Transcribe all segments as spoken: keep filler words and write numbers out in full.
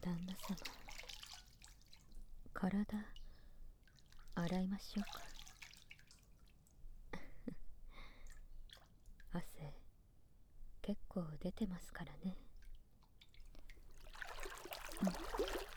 旦那様、体洗いましょうか。汗結構出てますからね。うん。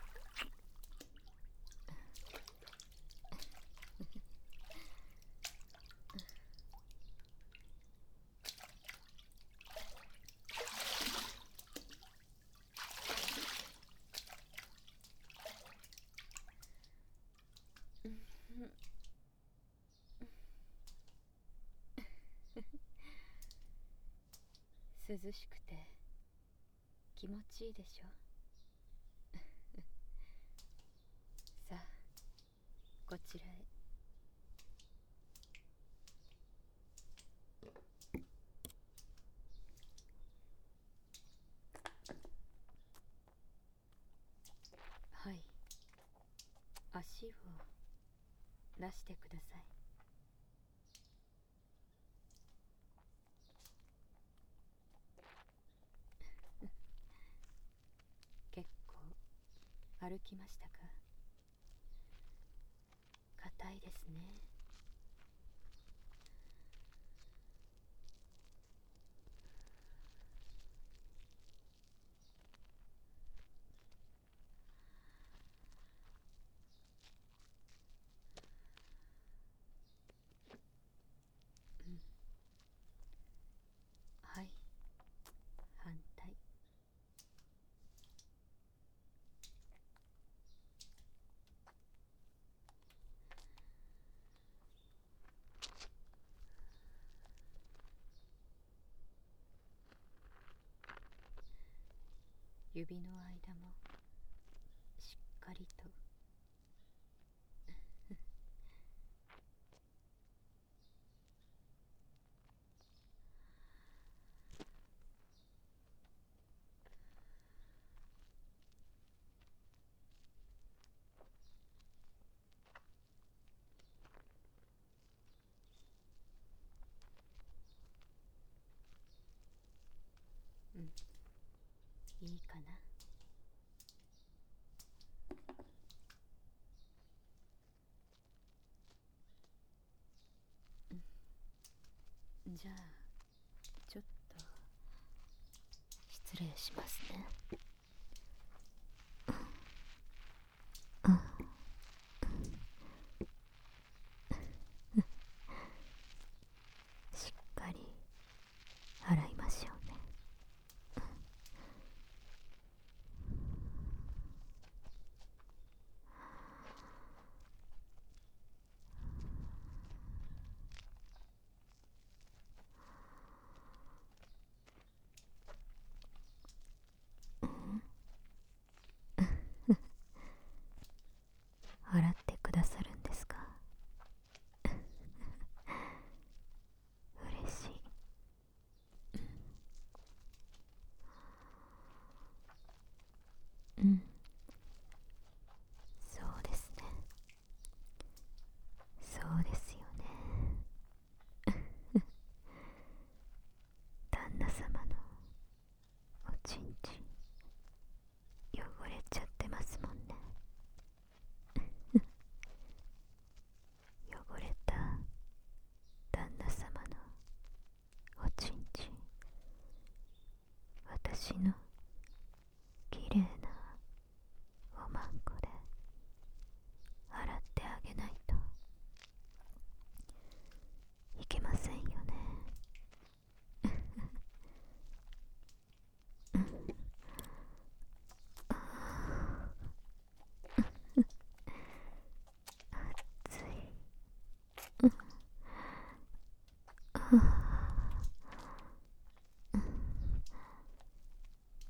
涼しくて気持ちいいでしょ。さあ、こちらへ。はい、足を出してください。結構歩きましたか？硬いですね。うん。はい、反対。指の間もしっかりと。うん、いいかな。うん、じゃあちょっと失礼しますね。うん。しっかり洗いましょうね。洗ってくださるんですか？嬉しい。うん、そうですね。そうですよね。旦那様のおちんちん汚れちゃってますもんね。汚れた旦那様のおちんちん、私のきれいなおまんこで洗ってあげないといけませんよね。うん。あー暑い。うん。あー、うん。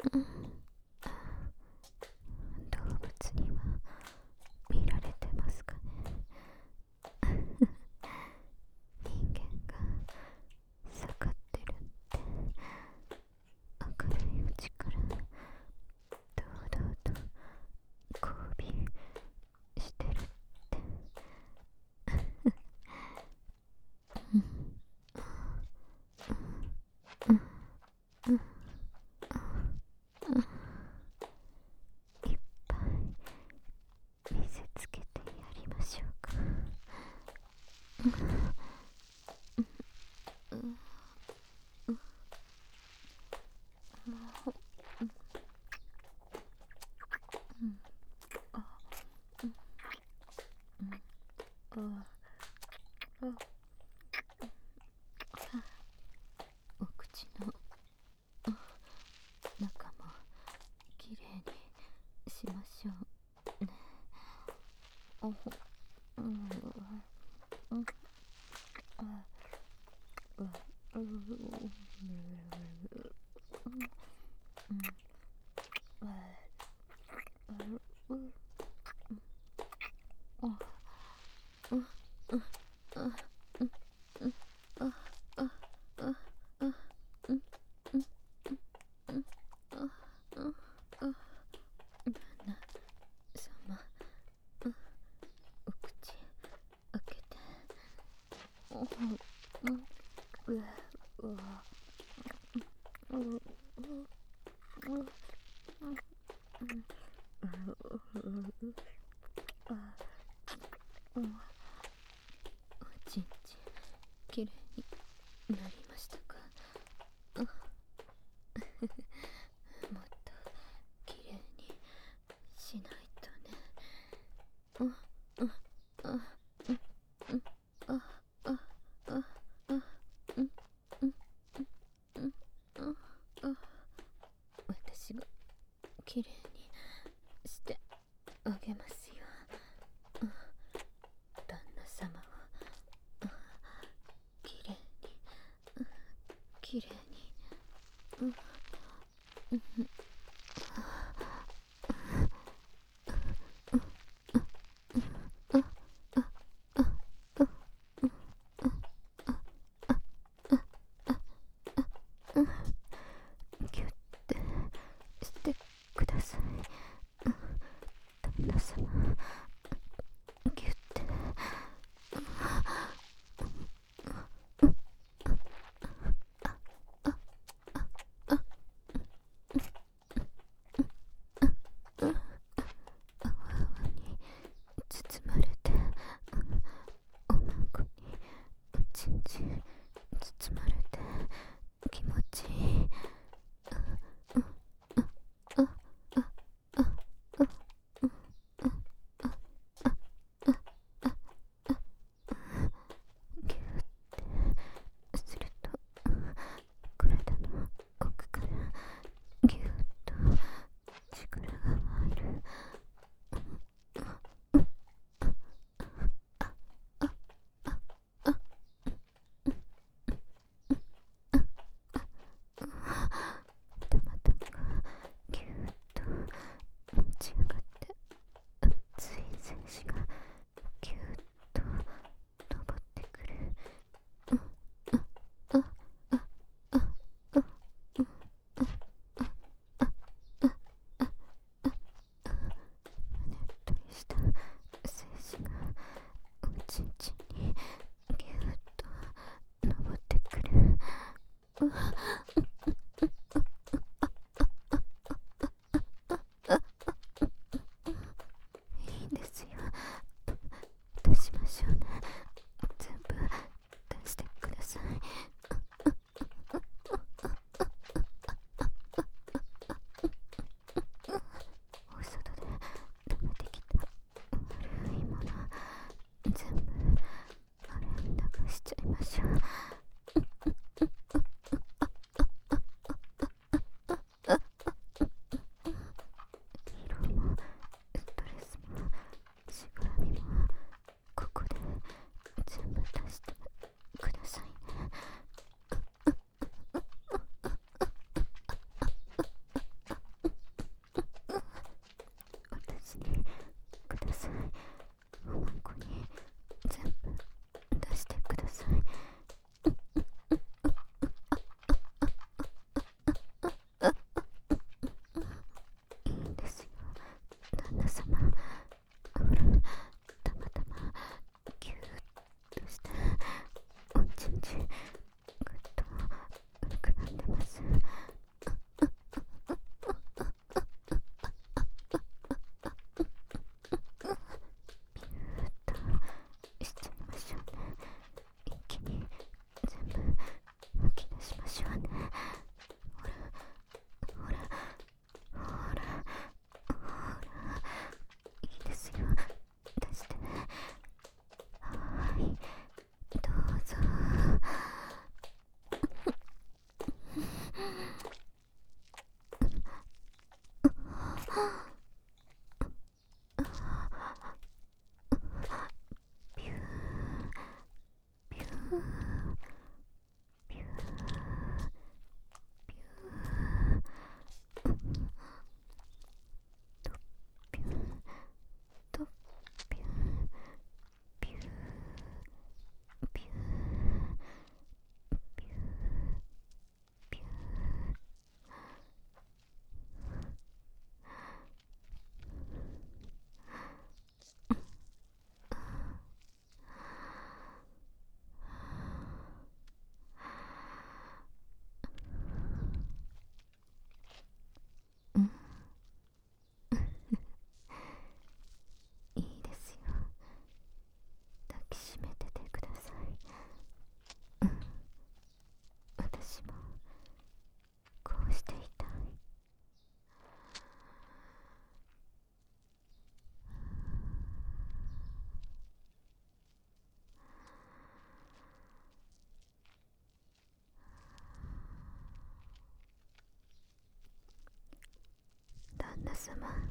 動物には見られてますかね。人間が下がってるって明るいうちから堂々と交尾してるっていっぱい見せつけてやりましょうか。お口の中もきれいにしましょうね。おほうんうん様、お口開けて。おほうんうわうわうんおちんちんきれいになりましたか。もっときれいにしないとね。私がきれいにしてあげますよ。旦那様はきれいにきれいにギュッてしてください。旦那様ギュッて様